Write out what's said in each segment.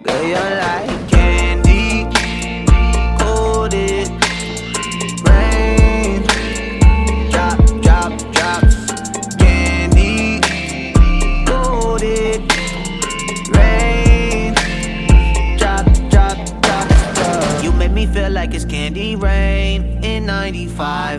Girl, you're like candy, coated rain. Drop, drop, drop. Candy, coated rain. Drop, drop, drop, drop. You make me feel like it's candy rain in 95.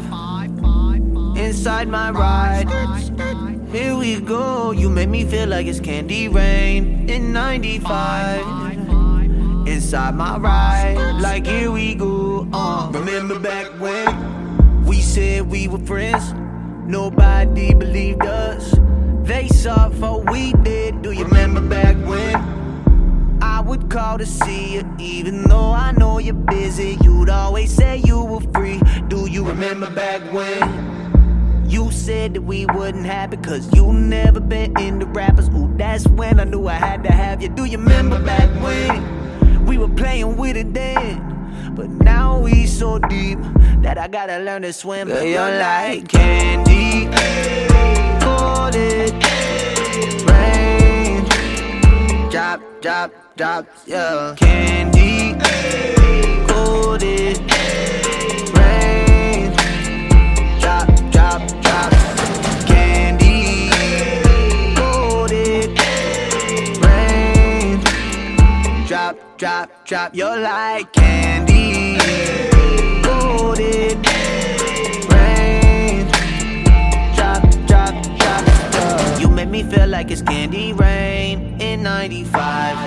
Inside my ride, here we go. You make me feel like it's candy rain in 95. Inside my ride, like here we go. Remember back when we said we were friends? Nobody believed us. They saw before we did. Do you remember back when I would call to see you, even though I know you're busy? You'd always say you were free. Do you remember back when you said that we wouldn't have it, cause you never been into rappers? Ooh, that's when I knew I had to have you. Do you remember back when we were playing with it then? But now we so deep that I gotta learn to swim. Girl, you're like candy, coated rain. Drop, drop, drop, yeah. Candy, coated rain. Drop, drop, drop. Candy, coated rain. Drop, drop, drop. You're like candy, coated rain. Drop, drop, drop, drop. You make me feel like it's candy rain in 95.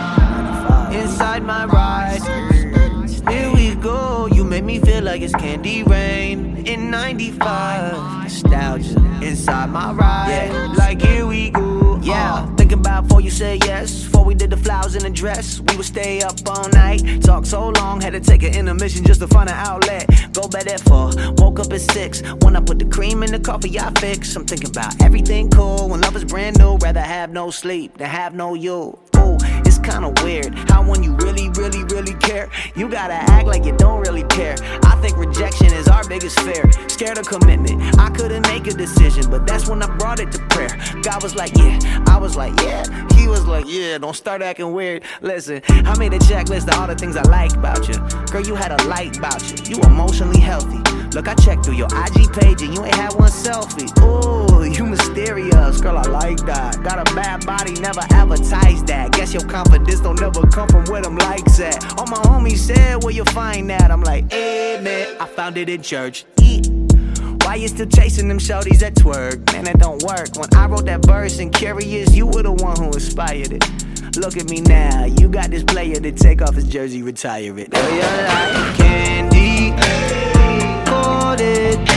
Inside my ride, here we go. You make me feel like it's candy rain in 95. Nostalgia inside my ride, like here we go. Yeah, thinking about before you say yes. Before we did the flowers in the dress, we would stay up all night, talk so long, had to take an intermission just to find an outlet. Go bed at 4, woke up at 6. When I put the cream in the coffee, I fix. I'm thinking about everything cool when love is brand new. Rather have no sleep than have no you. Ooh, it's kinda weird how when you really, really, really care, you gotta act like you don't really care. I think rejection is our biggest fear. Scared of commitment, I couldn't make a decision, but that's when I brought it to prayer. God was like, yeah, I was like, yeah. He was like, yeah, don't start acting weird. Listen, I made a checklist of all the things I like about you. Girl, you had a light about you. You emotionally healthy. Look, I checked through your IG page and you ain't had one selfie. Ooh, you mysterious. Girl, I like that. Got a bad body, never advertise that. Guess your confidence don't never come from where them likes at. All my homies said, where you find that? I'm like, hey man, I found it in church. Why you still chasing them shorties that twerk? Man, that don't work. When I wrote that verse and Curious, you were the one who inspired it. Look at me now, you got this player to take off his jersey, retire it. Girl, you're like candy, coated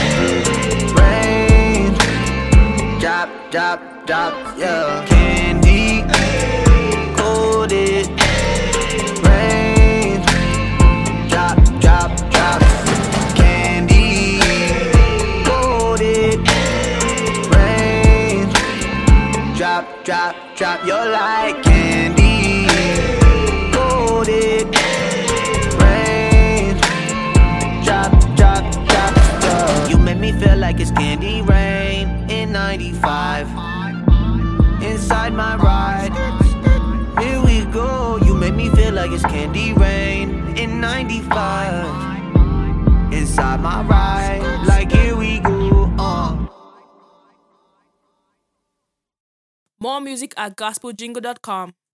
rain. Drop, drop, drop, yeah. Candy, coated rain. Drop, drop, drop. Candy, coated rain. Drop, drop, drop. You're like candy, coated rain. Drop, drop, drop, drop. You make me feel like it's candy rain in 95. Inside my ride, here we go. You make me feel like it's candy rain in 95. Inside my ride, like here we go. More music at gospeljingle.com.